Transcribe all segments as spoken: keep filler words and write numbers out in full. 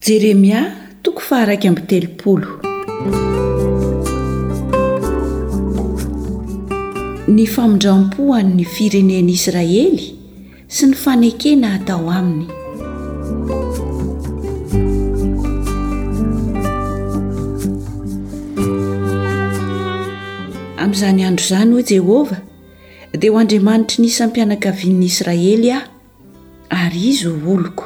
Jeremia toko faharaiky amby telopolo. Ny famondram-poan'ny fireneny Israely sy ny fanekena atao aminy. Amin'izany andro izany ho Jehovah dia ho Andriamanitry ny isam-pianakavian'ny Israely aho, ary izy ho oloko.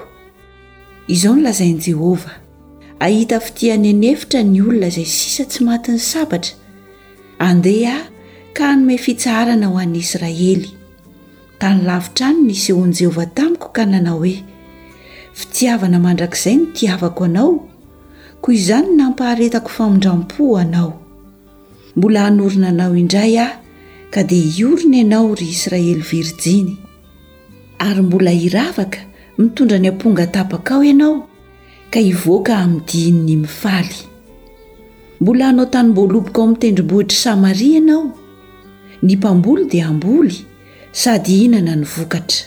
Izao no lazain'i Jehovah: ahita fitiany anefitra ny olona izay sisa tsy maty ny sabatra, andeha ka hanome fitsarana ho an'ny Israely. Tany lavitra any ny isehon'i Jehovah tamiko ka nanao hoe: fitiavana mandrakizay no tiavako anao, koa izany nampaharetako famondram-po anao. Mbola hanorina anao indray aho, ka dia hiorina ianao ry Israely Virjiny, ary mbola hiravaka mitondra ny amponga tapakao ianao, ka hivoaka amin'ny dihin'ny mifaly. Mbola hanao tanim-boaloboka ao amin'ny tendrombohitra Samaria ianao, ny mpamboly dia hamboly sady hihinana ny vokatra.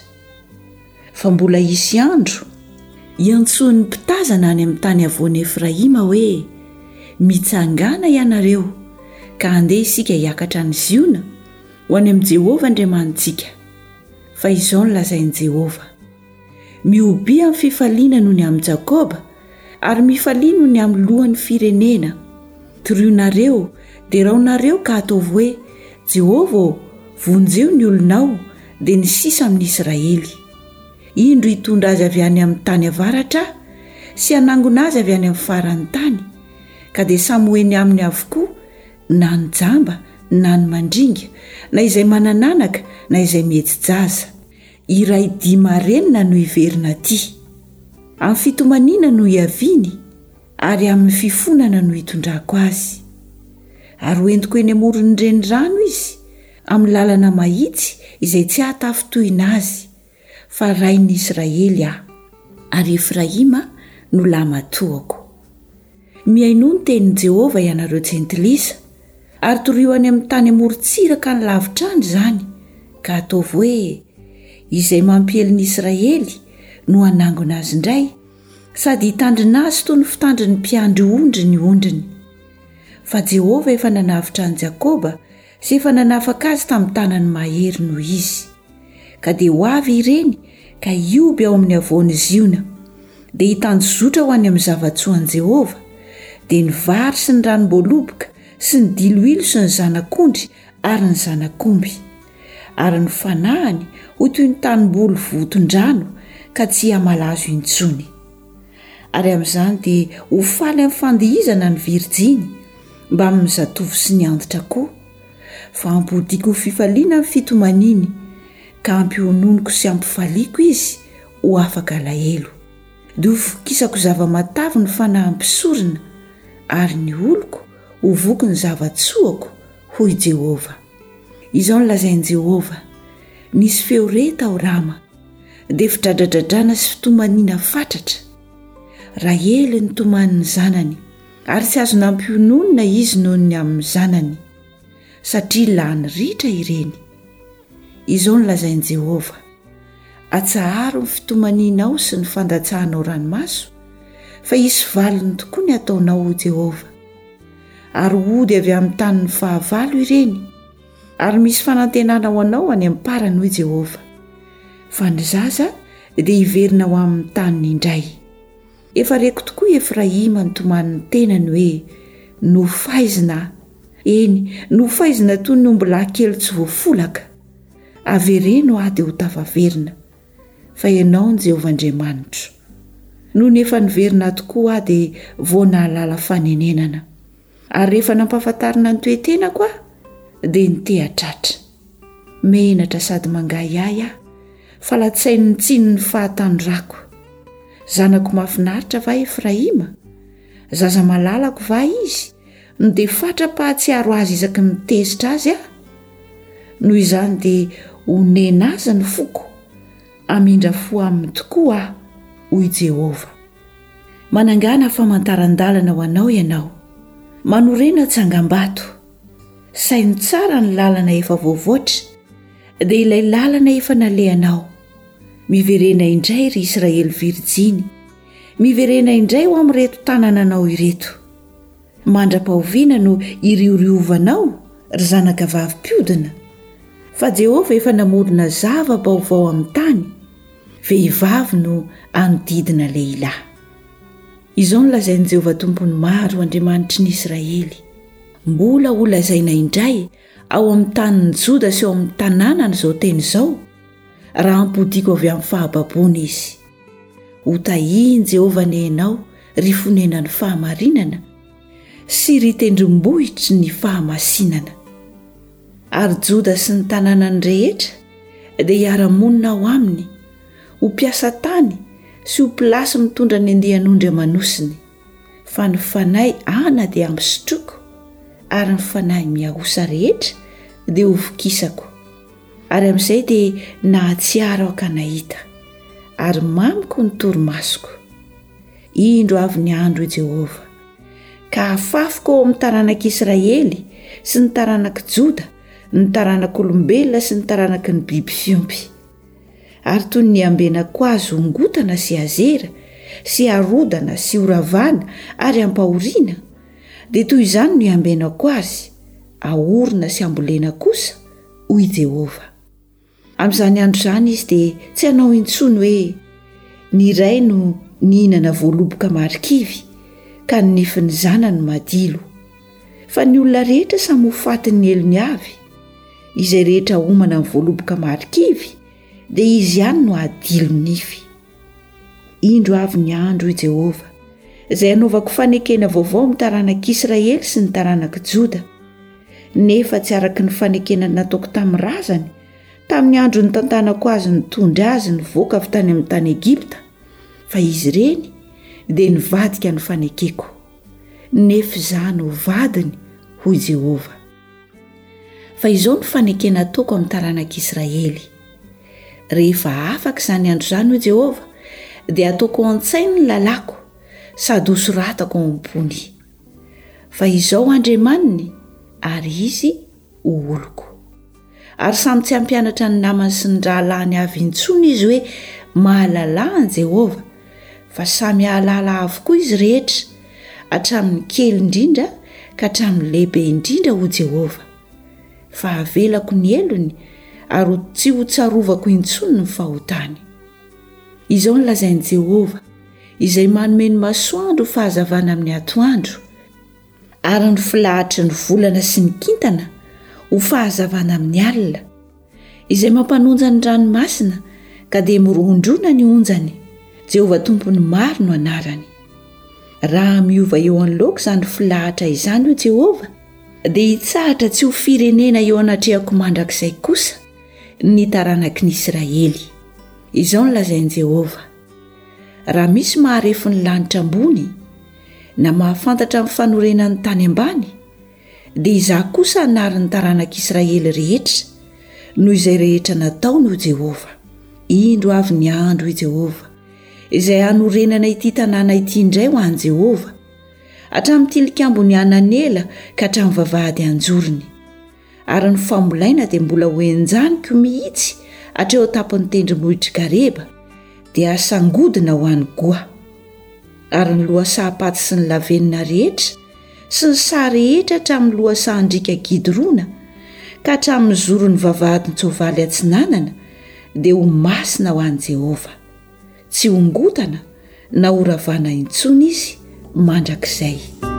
Fa mbola hisy andro iantsoan'ny mpitazana any amin'ny tany avoan'i Efraima hoe: mitsangana ianareo, ka andeha isika hiakatra ny Ziona ho any amin'i Jehovah Andriamanitsika. Fa izao no lazain'i Jehovah: miobi amin'ny fifaliana noho ny amin'ny Jakoba, ary mifaliana noho ny amin'ny lohan'ny firenena. Toroinareo dia raonareo ka ataovy hoe: Jehovah, vonjeo ny olonao dia ny sisa amin'ny Israely. Indro hitondra azy avy any amin'ny tany avaratra sy hanangona azy avy any amin'ny faran'ny tany, ka dia samy hoeny aminy avokoa, na ny jamba na ny mandringa, na izay manananaka na izay mety-jaza. Iray dimarenina no hiverina aty, amin'ny fitomaniana no hiaviany, ary amin'ny fifonana no hitondrako azy. Ary hoentiko eny amoron'ny renirano izy, amin'ny lalana mahitsy izay tsy ahatafy tohina azy. Fa rain'ny Israely aho, ary Efraima no lamatoako. Miaino ny tenin'i Jehovah ianareo jentilisa, ary torio any amin'ny tany amorontsiraka ny lavitra any izany, ka ataovy hoe: izay mampiely ny Israely no hanangona azy indray, sady hitandrina azy toy ny fitandrin'ny mpiandry ondry ny ondriny. Fa Jehovah efa nanavitra an'i Jakoba sy efa nanafaka azy tamin'ny tanany mahery noho izy. Ka dia ho avy ireny ka hioby ao amin'ny avoan'i Ziona, dia hitanjozotra ho any amin'ny zavatsoan'i Jehovah, dia ny vary sy ny ranom-boaloboka sy ny diloilo sy ny zanak'ondry ary ny zanak'omby. Ary ny fanahany ho toy ny tanimboly voton-drano ka tsy hamalazo intsony. Ary amin'izany dia ho faly amin'ny fandihizana ny Virjiny mba amin'ny zatovo sy ny antitra koa. Fa ampodiako ho fifaliana amin'ny fitomaniany, ka ampiononiko sy ampifaliako izy ho afaka alahelo. Dia ho fokisako zava-matavy ny fanaham-pisorina, ary ny oloko ho voky ny zavatsoako, hoy Jehovah. Izao no lazain'i Jehovah: nisy feo reta ao Rama, dia fidradradradrana sy fitomaniana fatratra. Rahely ny tomanin'ny zanany, ary tsy azo nampiononina izy noho ny amin'ny zanany, satria lany ritra ireny. Izao no lazain'i Jehovah: atsaharo ny fitomanianao sy ny fandatsahanao ranomaso, fa hisy valiny tokoa ny ataonao ho Jehovah. Ary hody avy amin'ny tanin'ny fahavalo ireny, ary misy fanantenana ho anao any amin'ny parany, hoy Jehovah. Fa ny zaza dia hiverina ho amin'ny taniny indray. Efa reko tokoa Efraima ny tomanin'ny tenany hoe: nofaizina, eny nofaizina toy ny omby lahy kely tsy voafolaka. Avereno aho dia ho tafaverina, fa ianao ny Jehovah Andriamanitro. Noho ny efa niverina tokoa aho dia vao nahalala fanenenana, ary rehefa nampahafantarina ny toe-tenako aho dia nitehatratra. Menatra sady mangahy ahy aho, fa latsain'ny tsiny ny fahatanjorako. Zanako mahafinaritra va Efraima? Zaza malalako va izy? No dia fatra-pahatsiaro azy isaky mitezitra azy aho? Noho izany dia honena azy ny foko, amindra fo aminy tokoa aho, hoy Jehovah. Manangana famantaran-dalana ho anao ianao, manorena tsangam-bato, sainy tsara ny lalana efa voavoatra, dia ilay lalana efa nalehanao. Miverena indray ry Israely Virjiny, miverena indray ho amin'reto tanananao ireto. Mandra-pahoviana no irioriovanao ry zanaka vavim-piodina, fa Jehovah efa namorona zava-baovao amin'ny tany, vehivavy no anodidina lehilahy. Izao no lazain'i Jehovah tompony maro Andriamanitry ny Israely. Mbola ho lazaina indray ao amin'ny tanin'ny Joda sy ao amin'ny tanànany izao teny izao, raha ampodiako avy amin'ny fahababona izy. Ho tahiany Jehovah ny hainao ry fonenany fahamarinana sy ry tendrombohitry ny fahamasinana. Ary Joda sy ny tanànany rehetra dia hiara-monina ao aminy, ho mpiasa tany sy ho pilasy mitondra ny andian'ondry amanosiny, fa ny fanahy ana dia ampisotroko ary ny fanahy miahosa rehetra dia ho vokisako. Ary amin'izay dia nahatsiaro aho ka nahita, ary mamiko ny torimasoko. Indro avy ny andro Jehovah, ka hafafiko ao amin'ny taranak'Israely sy ny taranak'i Joda, ny taranak'olombelona sy ny taranaky ny biby fiompy. Ary toy ny ambenako azy ongotana sy azera sy arodana sy oravana ary ampahoriana, dia toy izany no ambenako azy ahorona sy ambolena kosa, hoy Jehovah. Amin'izany andro izany izy dia tsy hanao intsony hoe ny iray no nihinana voaloboka marikivy ka ny nefin'ny zanany madilo, fa ny olona rehetra samy ho fatin'ny elony avy. Izay rehetra homana ny voaloboka marikivy dia izy ihany no adilo nify. Indro avy ny andro i Jehovah, izay hanaovako fanekena vaovao amin'ny taranak'Israely sy ny taranak'i Joda, nefa tsy araka ny fanekena nataoko tamin'ny razany tamin'ny andro ny tantanako azy nitondra azy nivoaka avy tany amin'ny tany Egipta, fa izy ireny dia nivadika ny fanekeko, nefa izany ho vadiny, hoy Jehovah. Fa izao ny fanekena ataoko amin'ny taranak'Israely. Rehefa afaka izany andro izany, hoy Jehovah, dia ataoko an-tsainy ny lalako sady hosoratako ao am-pony. Fa izao Andriamaniny ary izy ho oloko. Ary samy tsy hampianatra ny namany sy ny rahalahiny avy intsony izy hoe mahalala an Jehovah, fa samy hahalala avokoa izy rehetra, hatramin'ny kely indrindra ka hatramin'ny lehibe indrindra, ho Jehovah. Fa avelako ny elony ary tsy ho tsarovako intsony ny fahotany. Izao no lazain'i Jehovah, izay manome ny masoandro fahazavana amin'ny atoandro, ary ny filahatry ny volana sy ny kintana ho fahazavana amin'ny alina, izay mampanonja ny ranomasina ka dia mirondrona ny onjany. Jehovah tompony maro no anarany. Raha miova eo anoloko izany filahatra izany, ho Jehovah, dia hitsahatra tsy ho firenena eo anatrehako mandrakizay kosa ny taranaky ny Israely. Izao no lazain'i Jehovah, raha misy maharefy ny lanitra ambony na mahafantatra amin'ny fanorenan'ny tany ambany, dia izaho kosa hanarin'ny taranak'Israely rehetra noho izay rehetra nataony, ho Jehovah. Indro avy ny andro i Jehovah, izay hanorenana ity tanàna ity indray ho an'i Jehovah, hatramin'ny tilikambo ny ananela ka hatramin'ny vavahady anjorony. Ary ny famolaina dia mbola ho enjaniko mihitsy hatreo tapon'ny tendrombohitry Gareba, dia hasangodina ho an'ny goa. Ary ny lohasahapaty sy ny lavenina rehetra sy ny saha rehetra hatramin'ny lohasahandrika gidrona ka hatramin'ny zoron'ny vavahady ny tsoavaly atsinanana, dia ho masina ho an'i Jehovah. Tsy hongotana na ho ravana intsony izy mandrakizay.